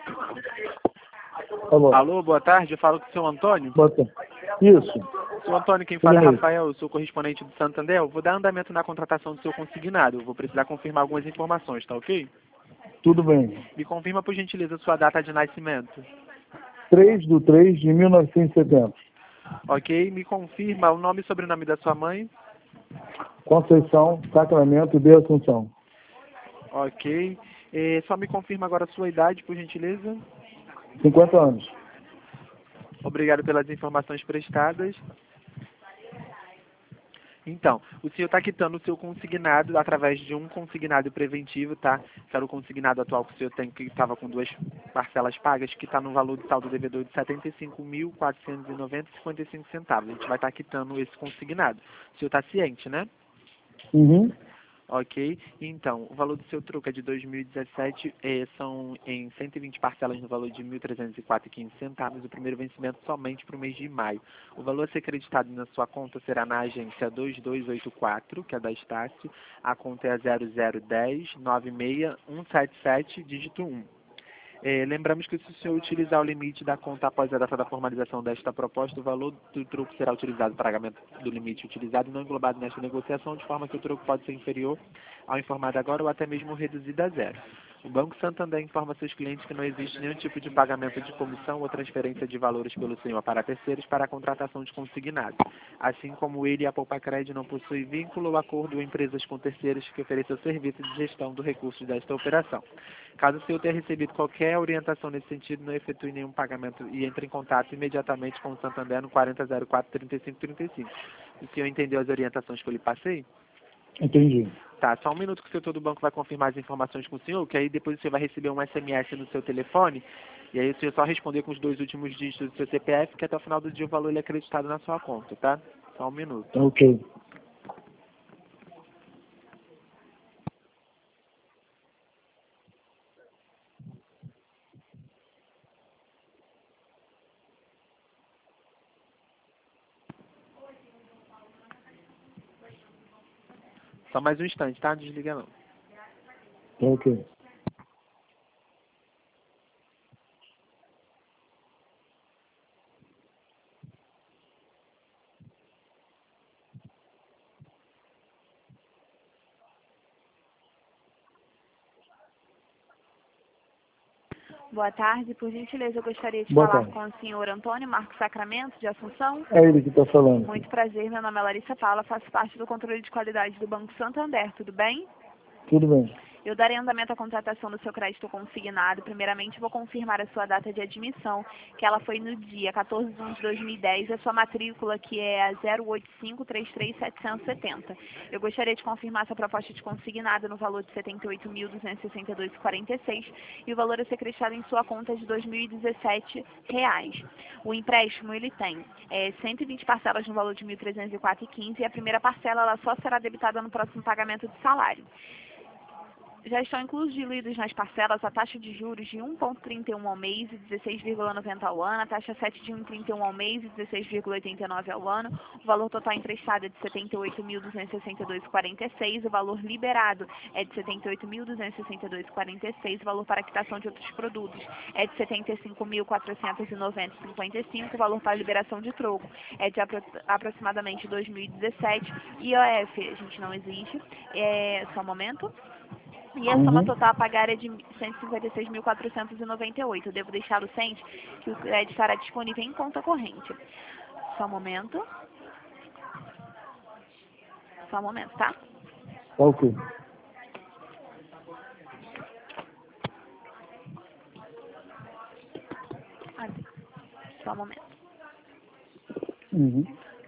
Alô. Alô, boa tarde, eu falo com o seu Antônio. Boa tarde. Isso. Seu Antônio, quem fala é Tudo bem. Rafael, eu sou correspondente do Santander. Eu vou dar andamento na contratação do seu consignado. Eu vou precisar confirmar algumas informações, tá ok? Tudo bem. Me confirma, por gentileza, sua data de nascimento. 3/3/1970. Ok? Me confirma o nome e sobrenome da sua mãe. Conceição, Sacramento de Assunção. Ok. Só me confirma agora a sua idade, por gentileza. 50 anos. Obrigado pelas informações prestadas. Então, o senhor está quitando o seu consignado através de um consignado preventivo, tá? Que era o consignado atual que o senhor tem, que estava com 2 parcelas pagas, que está no valor de saldo devedor de R$ 75.490,55. A gente vai estar quitando esse consignado. O senhor está ciente, né? Uhum. Ok, então, o valor do seu troco é de 2017, são em 120 parcelas no valor de R$ 1.304,15, o primeiro vencimento somente para o mês de maio. O valor a ser creditado na sua conta será na agência 2284, que é da Estácio, a conta é 002696177, dígito 1. Lembramos que se o senhor utilizar o limite da conta após a data da formalização desta proposta, o valor do troco será utilizado para pagamento do limite utilizado e não englobado nesta negociação, de forma que o troco pode ser inferior ao informado agora ou até mesmo reduzido a zero. O Banco Santander informa seus clientes que não existe nenhum tipo de pagamento de comissão ou transferência de valores pelo senhor para terceiros para a contratação de consignado. Assim como ele e a Poupacred não possuem vínculo ou acordo ou empresas com terceiros que ofereçam serviço de gestão do recurso desta operação. Caso o senhor tenha recebido qualquer orientação nesse sentido, não efetue nenhum pagamento e entre em contato imediatamente com o Santander no 4004-3535. O senhor entendeu as orientações que eu lhe passei? Entendi. Tá, só um minuto que o setor do banco vai confirmar as informações com o senhor, que aí depois você vai receber um SMS no seu telefone, e aí o senhor só responder com os 2 últimos dígitos do seu CPF, que até o final do dia o valor ele é acreditado na sua conta, tá? Só um minuto. Ok. Só mais um instante, tá? Não desliga não. Ok. Boa tarde, por gentileza, eu gostaria de Boa falar tarde. com o senhor Antônio Marcos Sacramento, de Assunção. É ele que está falando. Muito prazer, meu nome é Larissa Paula, faço parte do controle de qualidade do Banco Santander, tudo bem? Tudo bem. Eu darei andamento à contratação do seu crédito consignado. Primeiramente, vou confirmar a sua data de admissão, que ela foi no dia 14/1/2010, a sua matrícula, que é a 08533-770. Eu gostaria de confirmar essa proposta de consignado no valor de R$ 78.262,46 e o valor a ser creditado em sua conta é de R$ 2.017. O empréstimo, ele tem 120 parcelas no valor de R$ 1.304,15 e a primeira parcela ela só será debitada no próximo pagamento de salário. Já estão incluídos nas parcelas a taxa de juros de 1,31 ao mês e 16,90 ao ano, a taxa 7 de 1,31 ao mês e 16,89 ao ano, o valor total emprestado é de R$ 78.262,46, o valor liberado é de R$ 78.262,46, o valor para quitação de outros produtos é de R$ 75.490,55, o valor para liberação de troco é de aproximadamente 2017, IOF, a gente não existe, só um momento. E a soma total a pagar é de R$ 156.498. Eu devo deixá-lo ciente que o crédito estará disponível em conta corrente. Só um momento. Só um momento, tá? Ok. Só um momento. Uhum.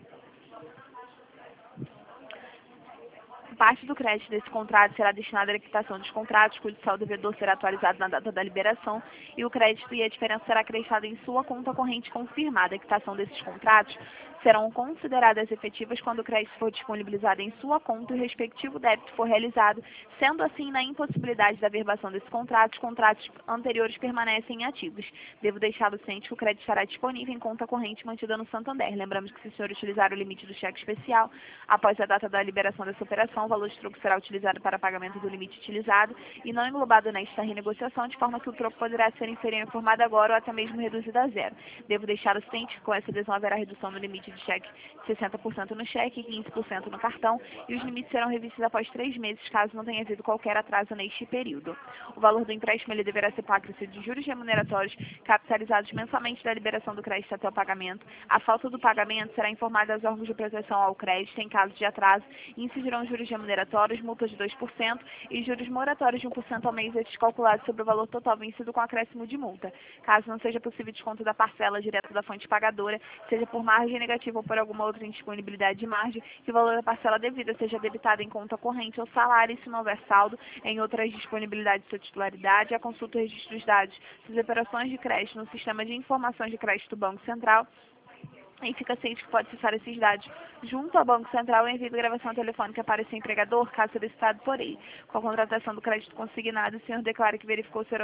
Parte do crédito desse contrato será destinada à quitação dos contratos, cujo saldo devedor será atualizado na data da liberação e o crédito e a diferença será acreditada em sua conta corrente confirmada. A quitação desses contratos serão consideradas efetivas quando o crédito for disponibilizado em sua conta e o respectivo débito for realizado. Sendo assim, na impossibilidade da averbação desse contrato, os contratos anteriores permanecem ativos. Devo deixá-lo ciente que o crédito estará disponível em conta corrente mantida no Santander. Lembramos que se o senhor utilizar o limite do cheque especial após a data da liberação dessa operação, o valor de troco será utilizado para pagamento do limite utilizado e não englobado nesta renegociação, de forma que o troco poderá ser inferior informado agora ou até mesmo reduzido a zero. Devo deixá-lo ciente que com essa adesão haverá redução no limite de cheque de 60% no cheque e 15% no cartão, e os limites serão revistos após 3 meses, caso não tenha havido qualquer atraso neste período. O valor do empréstimo ele deverá ser pago de juros remuneratórios capitalizados mensalmente da liberação do crédito até o pagamento. A falta do pagamento será informada aos órgãos de proteção ao crédito em caso de atraso e incidirão juros remuneratórios, multas de 2% e juros moratórios de 1% ao mês, estes calculados sobre o valor total vencido com acréscimo de multa. Caso não seja possível desconto da parcela direto da fonte pagadora, seja por margem negativa ou por alguma outra indisponibilidade de margem, que o valor da parcela devida seja debitado em conta corrente ou salário, e se não houver saldo em outras disponibilidades de sua titularidade, a consulta e registro dos dados das operações de crédito no sistema de informações de crédito do Banco Central, e fica ciente que pode acessar esses dados junto ao Banco Central e envia gravação telefônica para esse empregador, caso solicitado por ele. Com a contratação do crédito consignado, o senhor declara que verificou ser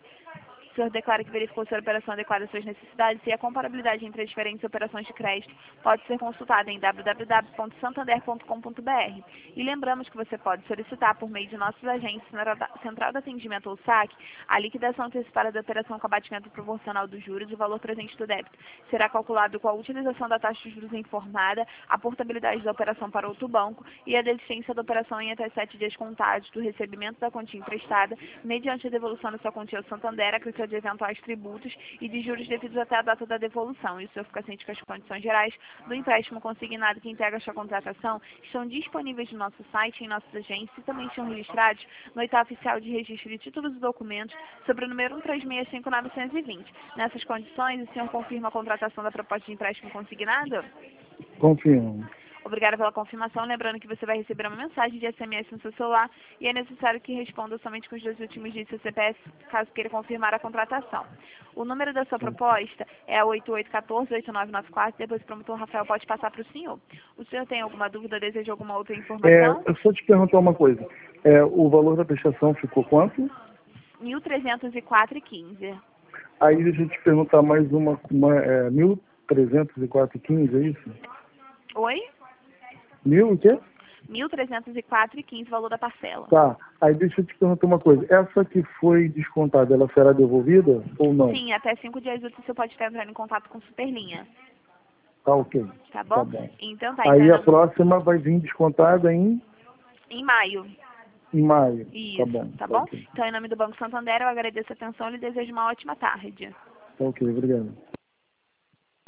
a operação adequada às suas necessidades e a comparabilidade entre as diferentes operações de crédito pode ser consultada em www.santander.com.br. E lembramos que você pode solicitar, por meio de nossos agentes, Central de Atendimento ou SAC, a liquidação antecipada da operação com abatimento proporcional dos juros e o valor presente do débito. Será calculado com a utilização da taxa de juros informada, a portabilidade da operação para outro banco e a desistência da operação em até 7 dias contados do recebimento da quantia emprestada, mediante a devolução da sua quantia ao Santander, a de eventuais tributos e de juros devidos até a data da devolução. E o senhor fica ciente que as condições gerais do empréstimo consignado que integra a sua contratação estão disponíveis no nosso site, em nossas agências, e também estão registrados no Oitavo Oficial de Registro de Títulos e Documentos sobre o número 1365920. Nessas condições, o senhor confirma a contratação da proposta de empréstimo consignado? Confirmo. Obrigada pela confirmação. Lembrando que você vai receber uma mensagem de SMS no seu celular e é necessário que responda somente com os 2 últimos dígitos do seu CPF, caso queira confirmar a contratação. O número da sua proposta é a 8814-8994. Depois o promotor Rafael pode passar para o senhor. O senhor tem alguma dúvida, deseja alguma outra informação? Eu só te perguntar uma coisa. O valor da prestação ficou quanto? R$ 1.304,15. Aí deixa eu te perguntar mais uma 1.304,15, é isso? Oi? 1.000 o quê? R$ 1.304,15, valor da parcela. Tá. Aí deixa eu te perguntar uma coisa. Essa que foi descontada, ela será devolvida ou não? Sim, até 5 dias úteis você pode estar entrando em contato com Superlinha. Tá ok. Tá bom? Tá bom. Então tá. Aí Então, a próxima vai vir descontada em maio. maio. Isso, Tá bom. tá bom? Ok. Então, em nome do Banco Santander, eu agradeço a atenção e lhe desejo uma ótima tarde. Tá ok, obrigado.